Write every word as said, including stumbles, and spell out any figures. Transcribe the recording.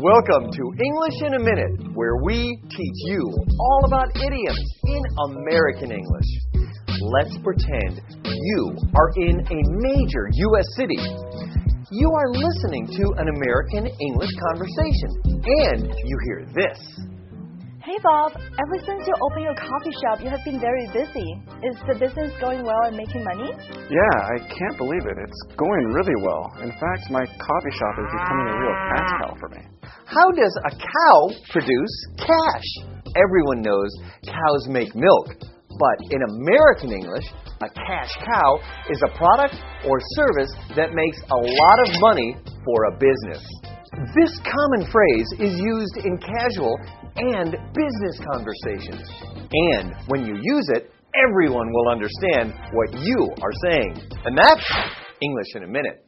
Welcome to English in a Minute, where we teach you all about idioms in American English. Let's pretend you are in a major U S city. You are listening to an American English conversation, and you hear this. Hey Bob, ever since you opened your coffee shop, you have been very busy. Is the business going well and making money? Yeah, I can't believe it. It's going really well. In fact, my coffee shop is becoming a real cash cow for me. How does a cow produce cash? Everyone knows cows make milk, but in American English, a cash cow is a product or service that makes a lot of money for a business. This common phrase is used in casual and business conversations. And when you use it, everyone will understand what you are saying. And that's English in a Minute.